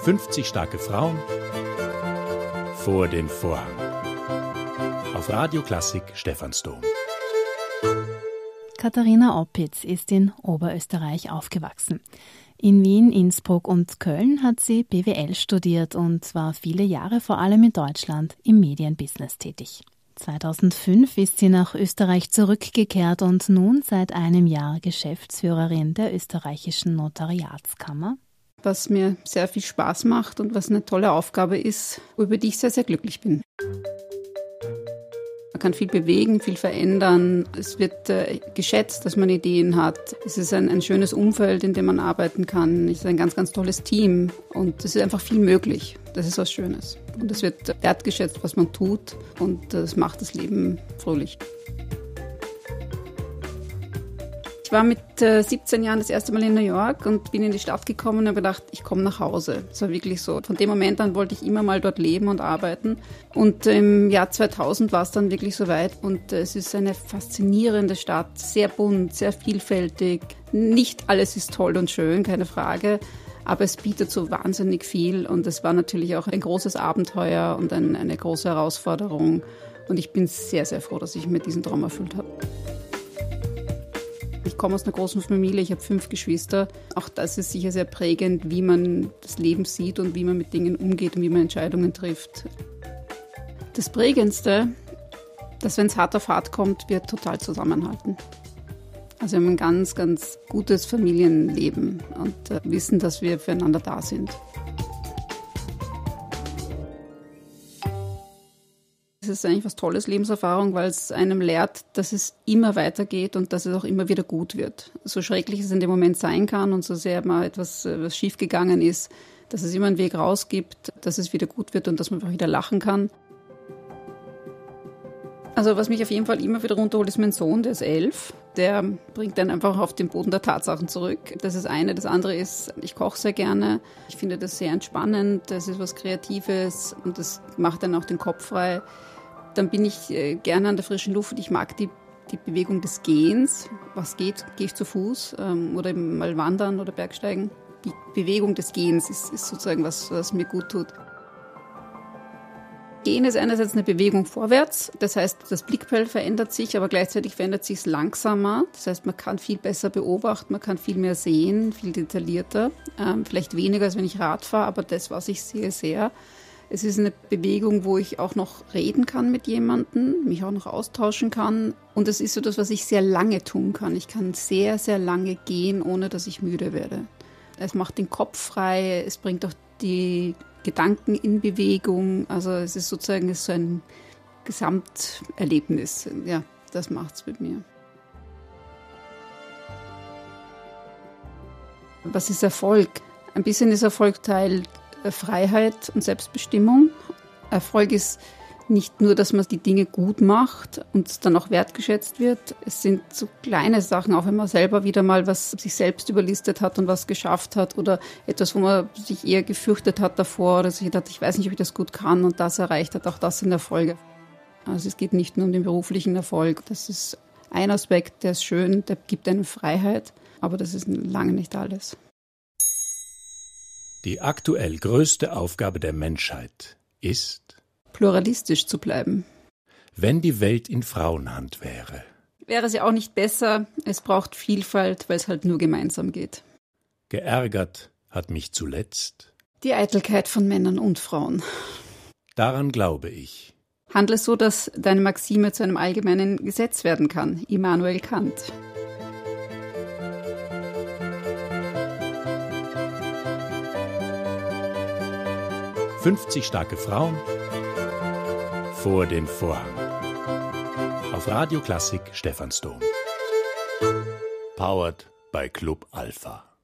50 starke Frauen vor dem Vorhang. Auf Radio Klassik Stephansdom. Katharina Oppitz ist in Oberösterreich aufgewachsen. In Wien, Innsbruck und Köln hat sie BWL studiert und war viele Jahre vor allem in Deutschland im Medienbusiness tätig. 2005 ist sie nach Österreich zurückgekehrt und nun seit einem Jahr Geschäftsführerin der österreichischen Notariatskammer. Was mir sehr viel Spaß macht und was eine tolle Aufgabe ist, über die ich sehr, sehr glücklich bin. Man kann viel bewegen, viel verändern. Es wird geschätzt, dass man Ideen hat. Es ist ein schönes Umfeld, in dem man arbeiten kann. Es ist ein ganz, ganz tolles Team und es ist einfach viel möglich. Das ist was Schönes. Und es wird wertgeschätzt, was man tut und das macht das Leben fröhlich. Ich war mit 17 Jahren das erste Mal in New York und bin in die Stadt gekommen und habe gedacht, ich komme nach Hause. Das war wirklich so. Von dem Moment an wollte ich immer mal dort leben und arbeiten. Und im Jahr 2000 war es dann wirklich soweit. Und es ist eine faszinierende Stadt, sehr bunt, sehr vielfältig. Nicht alles ist toll und schön, keine Frage. Aber es bietet so wahnsinnig viel. Und es war natürlich auch ein großes Abenteuer und eine große Herausforderung. Und ich bin sehr, sehr froh, dass ich mir diesen Traum erfüllt habe. Ich komme aus einer großen Familie, ich habe 5 Geschwister. Auch das ist sicher sehr prägend, wie man das Leben sieht und wie man mit Dingen umgeht und wie man Entscheidungen trifft. Das Prägendste, dass wenn es hart auf hart kommt, wir total zusammenhalten. Also wir haben ein ganz, ganz gutes Familienleben und wissen, dass wir füreinander da sind. Es ist eigentlich was Tolles, Lebenserfahrung, weil es einem lehrt, dass es immer weitergeht und dass es auch immer wieder gut wird. So schrecklich es in dem Moment sein kann und so sehr mal etwas was schiefgegangen ist, dass es immer einen Weg raus gibt, dass es wieder gut wird und dass man einfach wieder lachen kann. Also was mich auf jeden Fall immer wieder runterholt, ist mein Sohn, der ist 11. Der bringt dann einfach auf den Boden der Tatsachen zurück. Das ist eine. Das andere ist, ich koche sehr gerne. Ich finde das sehr entspannend. Das ist was Kreatives und das macht dann auch den Kopf frei. Dann bin ich gerne an der frischen Luft. Ich mag die Bewegung des Gehens. Was geht, gehe ich zu Fuß oder eben mal wandern oder Bergsteigen. Die Bewegung des Gehens ist sozusagen was mir gut tut. Gehen ist einerseits eine Bewegung vorwärts. Das heißt, das Blickfeld verändert sich, aber gleichzeitig verändert sich es langsamer. Das heißt, man kann viel besser beobachten, man kann viel mehr sehen, viel detaillierter. Vielleicht weniger, als wenn ich Rad fahre, aber das, was ich sehe, sehr. Es ist eine Bewegung, wo ich auch noch reden kann mit jemandem, mich auch noch austauschen kann. Und es ist so das, was ich sehr lange tun kann. Ich kann sehr, sehr lange gehen, ohne dass ich müde werde. Es macht den Kopf frei, es bringt auch die Gedanken in Bewegung. Also es ist sozusagen so ein Gesamterlebnis. Ja, das macht's mit mir. Was ist Erfolg? Ein bisschen ist Erfolg Teil Freiheit und Selbstbestimmung. Erfolg ist nicht nur, dass man die Dinge gut macht und es dann auch wertgeschätzt wird. Es sind so kleine Sachen, auch wenn man selber wieder mal was sich selbst überlistet hat und was geschafft hat oder etwas, wo man sich eher gefürchtet hat davor oder sich gedacht, ich weiß nicht, ob ich das gut kann und das erreicht hat. Auch das sind Erfolge. Also es geht nicht nur um den beruflichen Erfolg. Das ist ein Aspekt, der ist schön, der gibt einem Freiheit, aber das ist lange nicht alles. Die aktuell größte Aufgabe der Menschheit ist, pluralistisch zu bleiben. Wenn die Welt in Frauenhand wäre. Wäre sie auch nicht besser. Es braucht Vielfalt, weil es halt nur gemeinsam geht. Geärgert hat mich zuletzt die Eitelkeit von Männern und Frauen. Daran glaube ich. Handle so, dass deine Maxime zu einem allgemeinen Gesetz werden kann. Immanuel Kant. »50 starke Frauen vor dem Vorhang«. Auf Radio Klassik Stephansdom. Powered by Club Alpha.